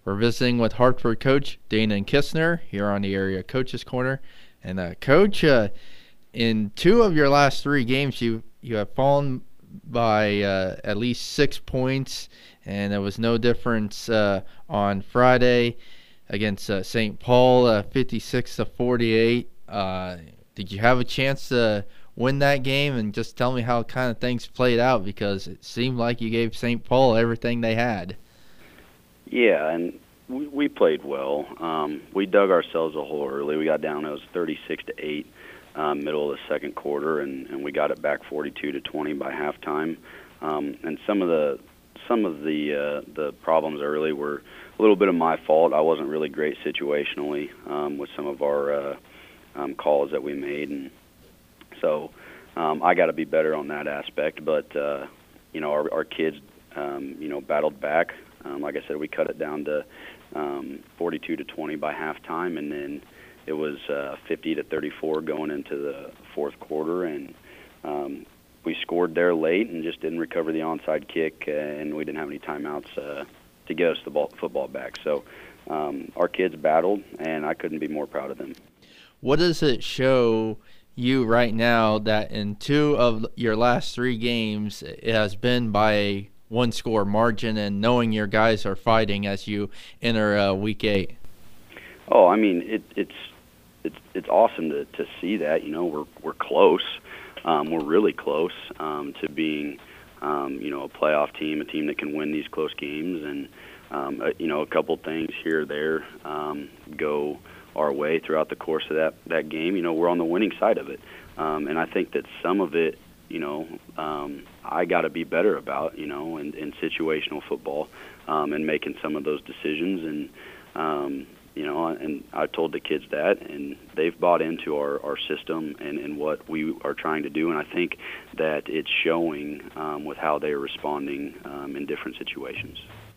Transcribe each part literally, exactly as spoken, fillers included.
We're visiting with Hartford coach Dana Kistner here on the Area Coaches Corner. And uh, Coach, uh, in two of your last three games, you you have fallen by uh, at least six points, and there was no difference uh, on Friday against uh, Saint Paul, uh, fifty-six to forty-eight. Uh, did you have a chance to win that game? And just tell me how kind of things played out, because it seemed like you gave Saint Paul everything they had. Yeah, and we, we played well. Um, we dug ourselves a hole early. We got down, it was thirty-six to eight, um, middle of the second quarter, and, and we got it back forty-two to twenty by halftime. Um, and some of the some of the uh, the problems early were a little bit of my fault. I wasn't really great situationally um, with some of our uh, um, calls that we made, and so um, I got to be better on that aspect. But uh, you know, our, our kids, um, you know, battled back. Um, like I said, we cut it down to um, forty-two to twenty by halftime, and then it was uh, fifty to thirty-four going into the fourth quarter, and um, we scored there late and just didn't recover the onside kick, uh, and we didn't have any timeouts uh, to get us the ball, football back. So um, our kids battled, and I couldn't be more proud of them. What does it show you right now that in two of your last three games it has been by a one-score margin, and knowing your guys are fighting as you enter uh, week eight? Oh, I mean, it, it's it's it's awesome to, to see that. You know, we're we're close. Um, we're really close um, to being, um, you know, a playoff team, a team that can win these close games, and um, uh, you know, a couple things here or there um, go our way throughout the course of that that game. You know, we're on the winning side of it, um, and I think that some of it, you know, um, I got to be better about, you know, in, in situational football um, and making some of those decisions. And, um, you know, and I told the kids that, and they've bought into our, our system and, and what we are trying to do. And I think that it's showing um, with how they're responding um, in different situations.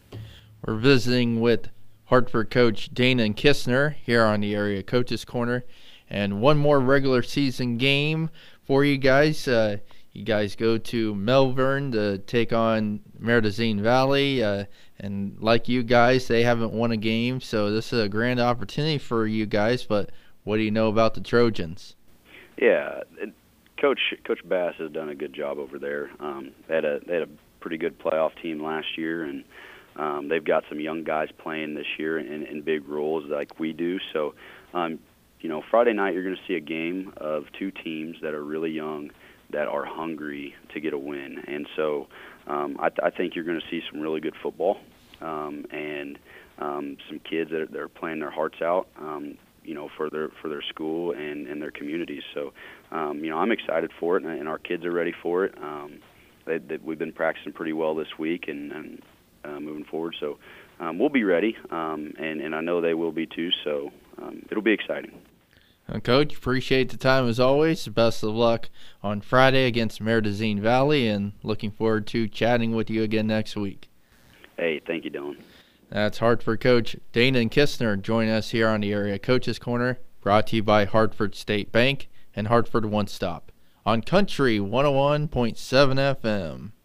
We're visiting with Hartford coach Dana Kistner here on the Area Coaches Corner. And one more regular season game for you guys. Uh, You guys go to Melbourne to take on Maridazine Valley, uh, and like you guys, they haven't won a game, so this is a grand opportunity for you guys. But what do you know about the Trojans? Yeah, Coach Coach Bass has done a good job over there. Um, they had a they had a pretty good playoff team last year, and um, they've got some young guys playing this year in, in big roles like we do. So, um, you know, Friday night you're going to see a game of two teams that are really young, that are hungry to get a win. And so um, I, th- I think you're going to see some really good football um, and um, some kids that are, that are playing their hearts out, um, you know, for their for their school and, and their communities. So, um, you know, I'm excited for it, and, and our kids are ready for it. Um, they, they, we've been practicing pretty well this week and, and uh, moving forward. So um, we'll be ready, um, and, and I know they will be too. So um, it'll be exciting. Uh, Coach, appreciate the time as always. Best of luck on Friday against Maridazine Valley, and looking forward to chatting with you again next week. Hey, thank you, Dylan. That's Hartford coach Dana Kistner joining us here on the Area Coaches Corner, brought to you by Hartford State Bank and Hartford One Stop on Country one oh one point seven F M.